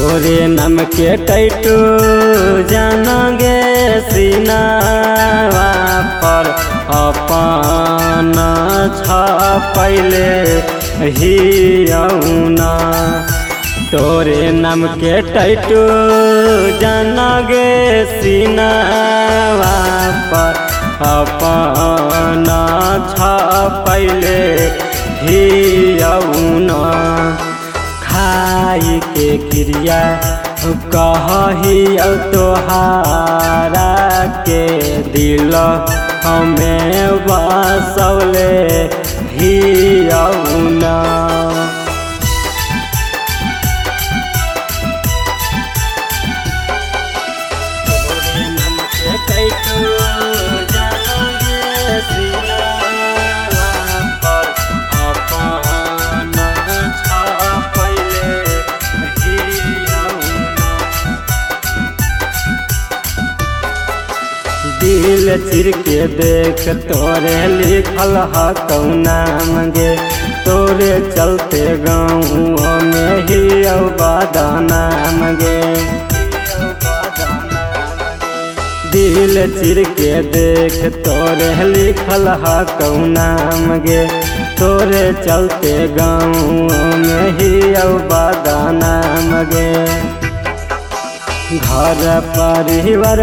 तोरे नाम के टैटू जानगे सीनावा पर अपन छपैले हियौना। तोरे नाम के टैटू जानगे सीनावा पर अपन छपैले हियौना। खाई के क्रिया कहियो तोहारा के दिल हमें बसौले हियौना। दिल चिर के देख तोरे लिखल हतौ नाम गे। तोरे चलते गाँव में ही बदनाम गे। दिल चिर के देख तोरे लिखल हतौ नाम गे। तोरे चलते गाँव में ही बदनाम गे। घर परिवार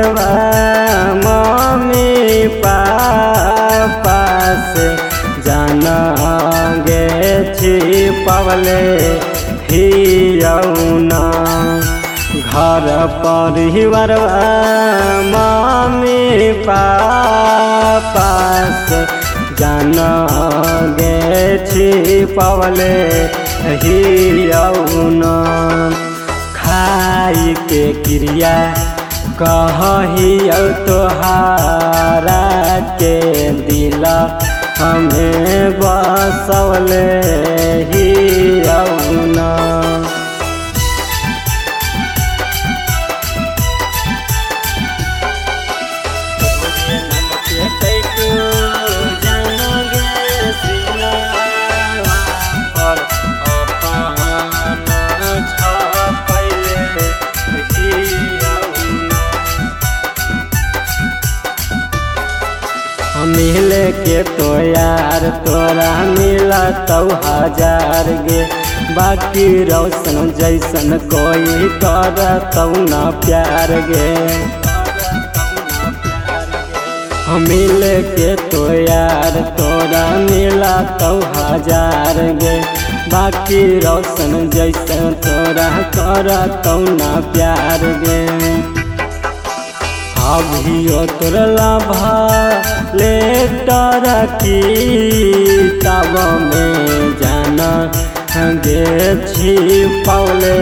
मम्मी पापा से जानगे छिपवले हियौना। घर परिवार मम्मी पापा से जानगे छिपवले हियौना। खाई के क्रिया कहियो तोहारा के दिल हमें बसौले हियौना। मिले के तो यार तोरा मिला तो 1000 गे। बाकी रोशन जैसन कोई करतौ ना प्यार गे। मिले के तो यार तोरा मिला तो 1000 गे। बाकी रोशन जैसन तोरा करतौ ना प्यार गे। अभियो तोरला लेटर की तब में जाना गे छिपौले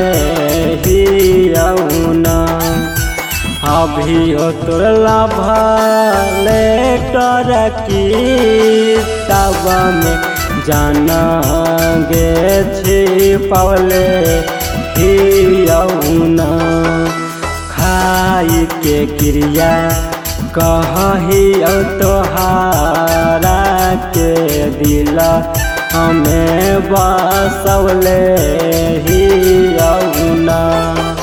हियौना। अभियो तोरला लेटर की तब में जाना गे छिपौले हियौना। खाई के क्रिया कहियो तोहारा के दिल हमें बसौले हियौना।